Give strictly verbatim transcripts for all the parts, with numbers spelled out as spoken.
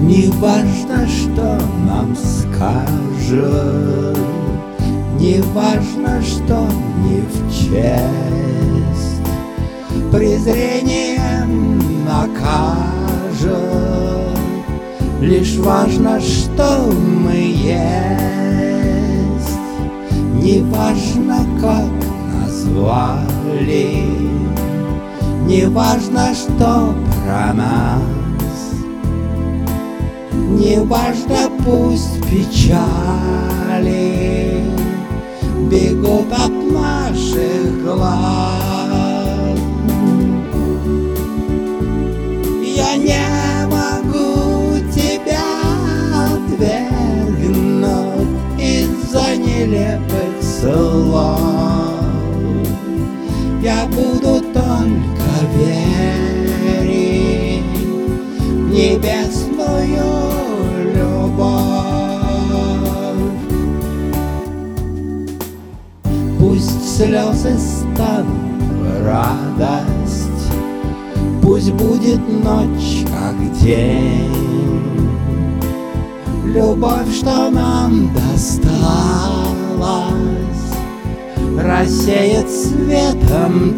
Не важно, что нам скажут, не важно, что не в честь, презрением накажут. Лишь важно, что мы есть, не важно, как назвали, не важно, что про нас. Не важно, пусть печали бегут от наших глаз. Я не могу тебя отвергнуть из-за нелепых слов. Я буду только верить в небесную пусть слезы станут радость, пусть будет ночь как день. Любовь, что нам досталась, рассеет светом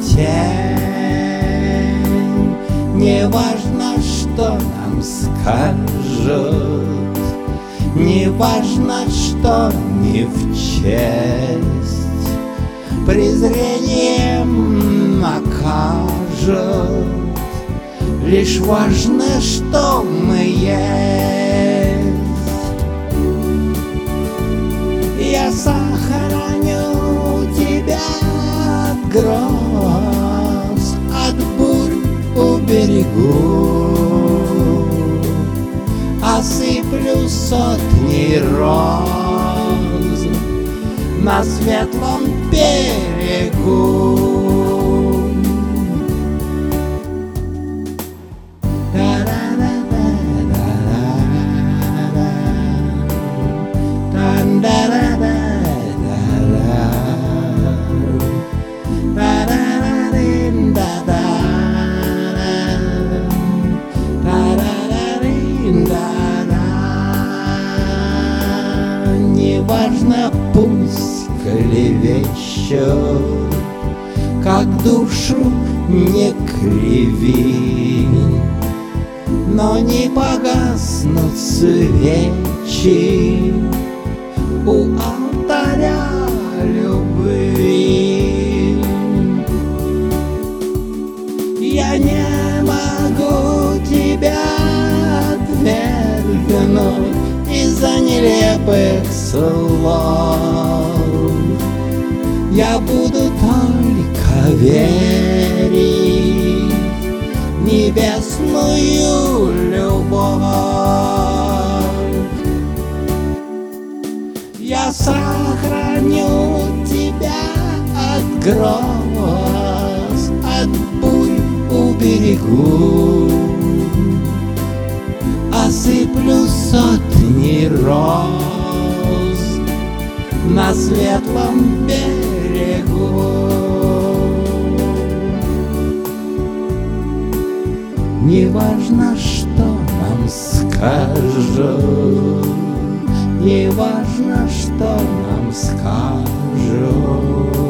тень. Не важно, что нам скажут, не важно, что не в честь, презрением накажут. Лишь важно, что мы есть. Я сохраню тебя от гроз, от бурь уберегу, осыплю сотни роз на светлом берегу. Неважно, пусть клевещут, как душу не криви, но не погаснут свечи у алтаря любви. Я не могу тебя отвергнуть из-за нелепых слов. Я буду только верить в небесную любовь. Я сохраню тебя от гроз, от бурь уберегу, осыплю сотни роз на светлом берегу. Не важно, что нам скажут, не важно, что нам скажут.